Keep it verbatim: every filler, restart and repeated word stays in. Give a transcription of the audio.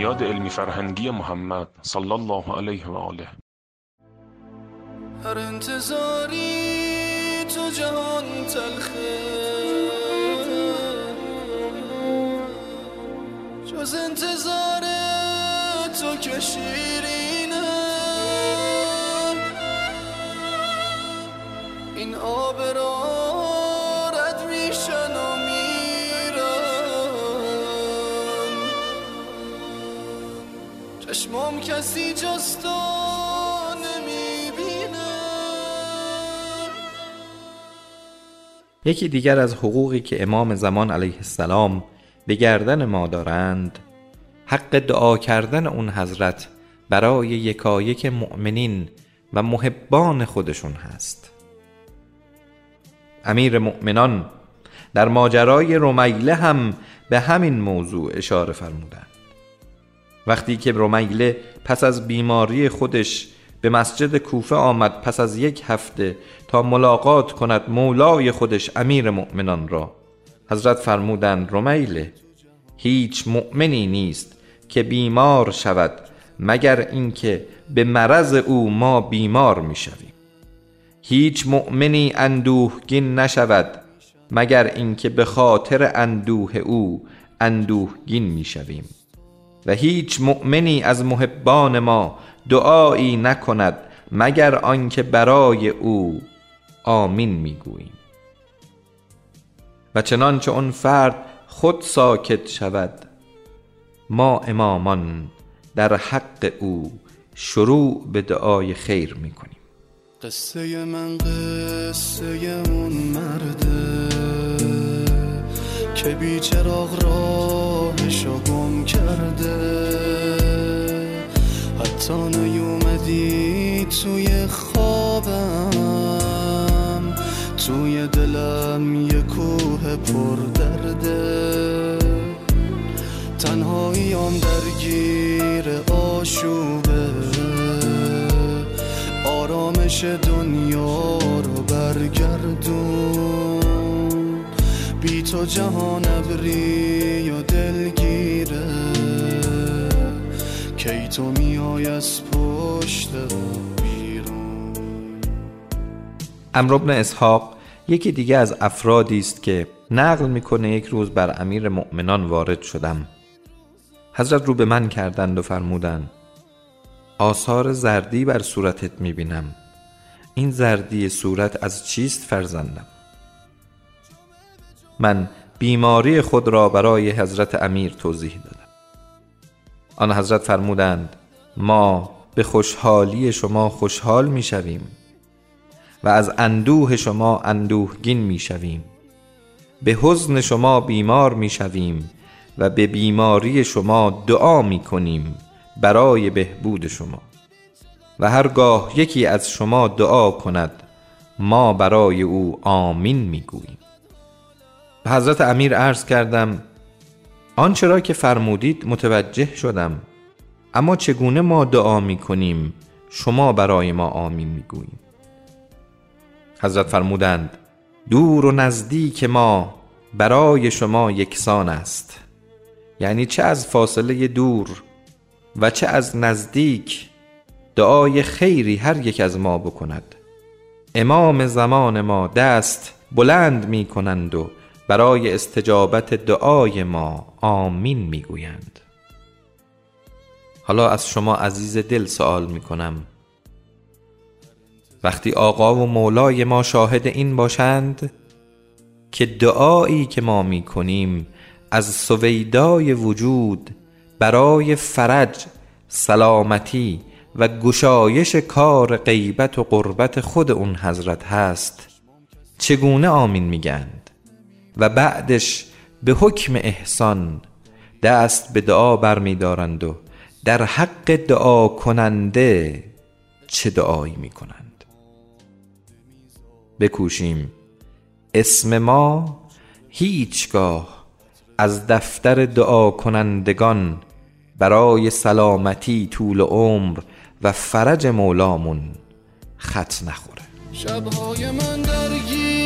بنیاد علمی فرهنگی محمد صلی الله علیه و آله. هر انتظاری تو جهان تلخه، جز انتظار تو که شیرینه. این آب را رد میشن و میرن، چشمام کسی جز تو نمیبینه. یکی دیگر از حقوقی که امام زمان علیه السلام به گردن ما دارند، حق دعا کردن اون حضرت برای یکایک مؤمنین و محبان خودشون هست. امیر مؤمنان در ماجرای رمیله هم به همین موضوع اشاره فرمودند. وقتی که رمیله پس از بیماری خودش به مسجد کوفه آمد پس از یک هفته تا ملاقات کند مولای خودش امیر مؤمنان را، حضرت فرمودند رمیله، هیچ مؤمنی نیست که بیمار شود مگر اینکه به مرض او ما بیمار می شویم. هیچ مؤمنی اندوهگین نشود مگر اینکه به خاطر اندوه او اندوهگین می شویم. و هیچ مؤمنی از محبان ما دعایی نکند مگر آنکه برای او آمین می گوییم. و چنانچه اون فرد خود ساکت شود، ما امامان در حق او شروع به دعای خیر می کنیم. قصه من قصه اون مرده که بی چراغ راهشو گم کرده. حتی نیومدی توی خوابم، توی دلم یه کوه پر درده. تنهاییم درگیر آشوبه، آرامش دنیا رو برگردون. بی تو جهان ابری و دلگیره، کی تو میای از پشت بیرون. عمرو بن اسحاق یکی دیگه از افرادی است که نقل میکنه یک روز بر امیر مؤمنان وارد شدم. حضرت رو به من کردند و فرمودند آثار زردی بر صورتت میبینم، این زردی صورت از چیست فرزندم؟ من بیماری خود را برای حضرت امیر توضیح دادم. آن حضرت فرمودند ما به خوشحالی شما خوشحال میشویم و از اندوه شما اندوهگین میشویم، به حزن شما بیمار میشویم و به بیماری شما دعا میکنیم برای بهبود شما. و هرگاه یکی از شما دعا کند ما برای او آمین میگوییم. به حضرت امیر عرض کردم آنچه را که فرمودید متوجه شدم، اما چگونه ما دعا میکنیم شما برای ما آمین میگوییم؟ حضرت فرمودند دور و نزدیک ما برای شما یکسان است، یعنی چه از فاصله دور و چه از نزدیک دعای خیری هر یک از ما بکند، امام زمان ما دست بلند می کنند و برای استجابت دعای ما آمین می گویند. حالا از شما عزیز دل سوال می کنم، وقتی آقا و مولای ما شاهد این باشند که دعایی که ما می کنیم از سویدای وجود برای فرج، سلامتی و گشایش کار غیبت و قربت خود اون حضرت هست، چگونه آمین میگند و بعدش به حکم احسان دست به دعا برمی دارند و در حق دعا کننده چه دعایی می کنند؟ بکوشیم اسم ما هیچگاه از دفتر دعا کنندگان برای سلامتی، طول عمر و فرج مولامون خط نخوره. شبهای من درگیر